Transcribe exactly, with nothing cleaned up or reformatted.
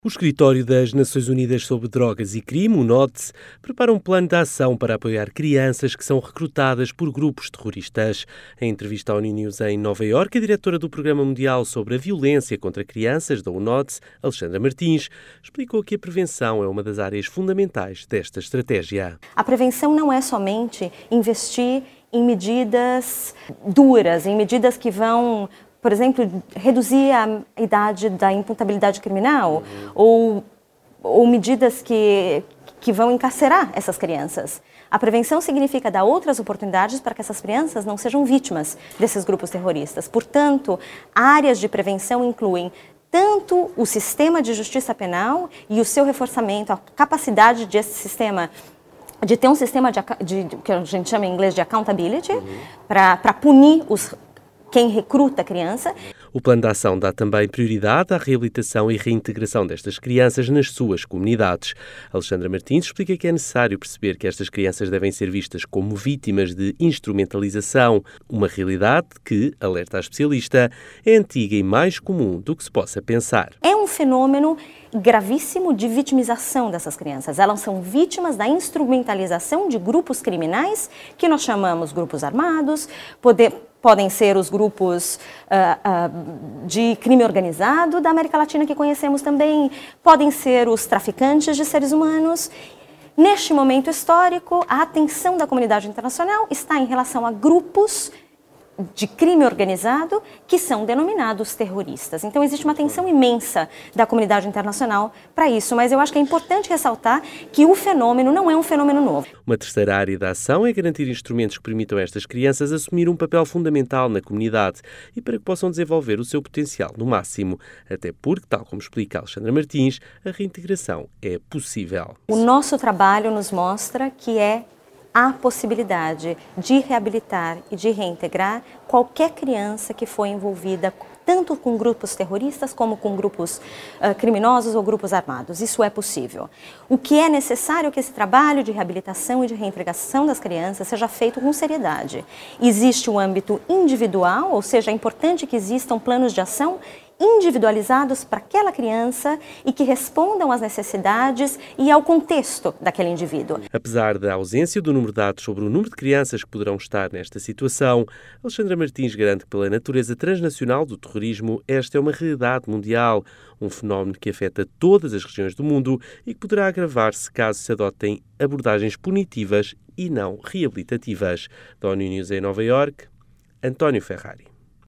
O Escritório das Nações Unidas sobre Drogas e Crime, o NODC, prepara um plano de ação para apoiar crianças que são recrutadas por grupos terroristas. Em entrevista ao ONU News em Nova Iorque, a diretora do Programa Mundial sobre a Violência contra Crianças, da UNODC, Alexandra Martins, explicou que a prevenção é uma das áreas fundamentais desta estratégia. A prevenção não é somente investir em medidas duras, em medidas que vão, por exemplo, reduzir a idade da imputabilidade criminal, uhum. ou, ou medidas que, que vão encarcerar essas crianças. A prevenção significa dar outras oportunidades para que essas crianças não sejam vítimas desses grupos terroristas. Portanto, áreas de prevenção incluem tanto o sistema de justiça penal e o seu reforçamento, a capacidade desse sistema de ter um sistema de, de, de que a gente chama em inglês de accountability, uhum. para punir os quem recruta a criança. O plano de ação dá também prioridade à reabilitação e reintegração destas crianças nas suas comunidades. Alexandra Martins explica que é necessário perceber que estas crianças devem ser vistas como vítimas de instrumentalização, uma realidade que, alerta a especialista, é antiga e mais comum do que se possa pensar. É um fenômeno gravíssimo de vitimização dessas crianças. Elas são vítimas da instrumentalização de grupos criminais, que nós chamamos grupos armados, poder... Podem ser os grupos uh, uh, de crime organizado da América Latina que conhecemos também, podem ser os traficantes de seres humanos. Neste momento histórico, a atenção da comunidade internacional está em relação a grupos de crime organizado que são denominados terroristas. Então, existe uma atenção imensa da comunidade internacional para isso, mas eu acho que é importante ressaltar que o fenômeno não é um fenômeno novo. Uma terceira área da ação é garantir instrumentos que permitam a estas crianças assumir um papel fundamental na comunidade e para que possam desenvolver o seu potencial no máximo, até porque, tal como explica Alexandra Martins, a reintegração é possível. O nosso trabalho nos mostra que é há possibilidade de reabilitar e de reintegrar qualquer criança que foi envolvida tanto com grupos terroristas como com grupos uh, criminosos ou grupos armados. Isso é possível. O que é necessário é que esse trabalho de reabilitação e de reintegração das crianças seja feito com seriedade. Existe um âmbito individual, ou seja, é importante que existam planos de ação individualizados para aquela criança e que respondam às necessidades e ao contexto daquele indivíduo. Apesar da ausência do número de dados sobre o número de crianças que poderão estar nesta situação, Alexandra Martins garante que, pela natureza transnacional do terrorismo, esta é uma realidade mundial, um fenómeno que afeta todas as regiões do mundo e que poderá agravar-se caso se adotem abordagens punitivas e não reabilitativas. Da ONU News em Nova Iorque, António Ferrari.